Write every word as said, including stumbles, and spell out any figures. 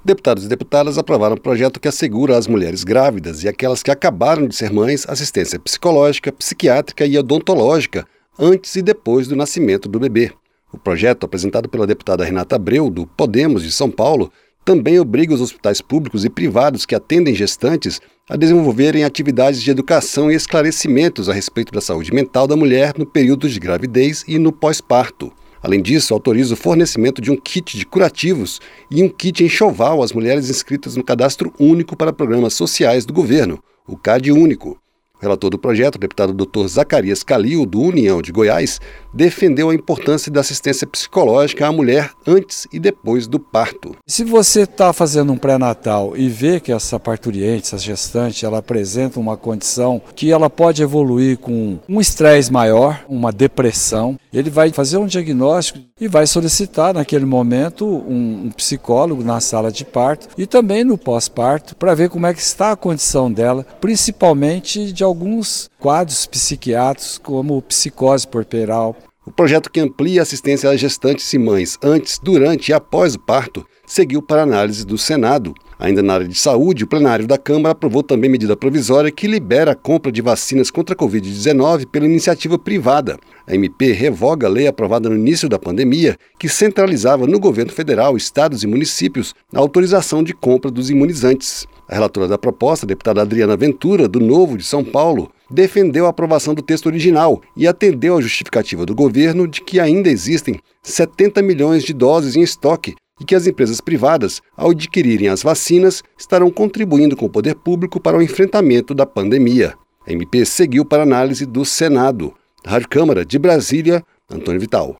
Deputados e deputadas aprovaram um projeto que assegura às mulheres grávidas e aquelas que acabaram de ser mães assistência psicológica, psiquiátrica e odontológica antes e depois do nascimento do bebê. O projeto, apresentado pela deputada Renata Abreu, do Podemos de São Paulo, também obriga os hospitais públicos e privados que atendem gestantes a desenvolverem atividades de educação e esclarecimentos a respeito da saúde mental da mulher no período de gravidez e no pós-parto. Além disso, autoriza o fornecimento de um kit de curativos e um kit enxoval às mulheres inscritas no Cadastro Único para Programas Sociais do Governo, o CadÚnico. O relator do projeto, o deputado doutor Zacarias Calil, do União de Goiás, defendeu a importância da assistência psicológica à mulher antes e depois do parto. Se você está fazendo um pré-natal e vê que essa parturiente, essa gestante, ela apresenta uma condição que ela pode evoluir com um estresse maior, uma depressão, ele vai fazer um diagnóstico e vai solicitar naquele momento um, um psicólogo na sala de parto e também no pós-parto para ver como é que está a condição dela, principalmente de alguns quadros psiquiátricos como psicose puerperal. O projeto que amplia a assistência às gestantes e mães antes, durante e após o parto seguiu para análise do Senado. Ainda na área de saúde, o plenário da Câmara aprovou também medida provisória que libera a compra de vacinas contra a covid dezenove pela iniciativa privada. A M P revoga a lei aprovada no início da pandemia que centralizava no governo federal, estados e municípios a autorização de compra dos imunizantes. A relatora da proposta, a deputada Adriana Ventura, do Novo de São Paulo, defendeu a aprovação do texto original e atendeu à justificativa do governo de que ainda existem setenta milhões de doses em estoque e que as empresas privadas, ao adquirirem as vacinas, estarão contribuindo com o poder público para o enfrentamento da pandemia. A M P seguiu para análise do Senado. Da Rádio Câmara de Brasília, Antônio Vital.